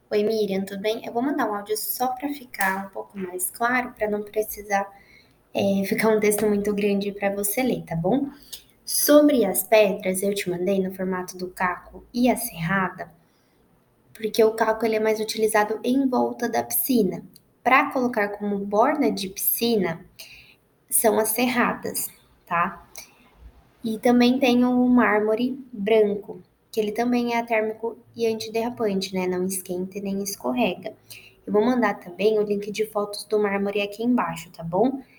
Oi, Miriam, tudo bem? Eu vou mandar um áudio só para ficar um pouco mais claro, para não precisar ficar um texto muito grande para você ler, tá bom? Sobre as pedras, eu te mandei no formato do caco e a serrada, porque o caco ele é mais utilizado em volta da piscina. Para colocar como borda de piscina, são as serradas, tá? E também tem o mármore branco, que ele também é térmico e antiderrapante, né? Não esquenta e nem escorrega. Eu vou mandar também o link de fotos do mármore aqui embaixo, tá bom?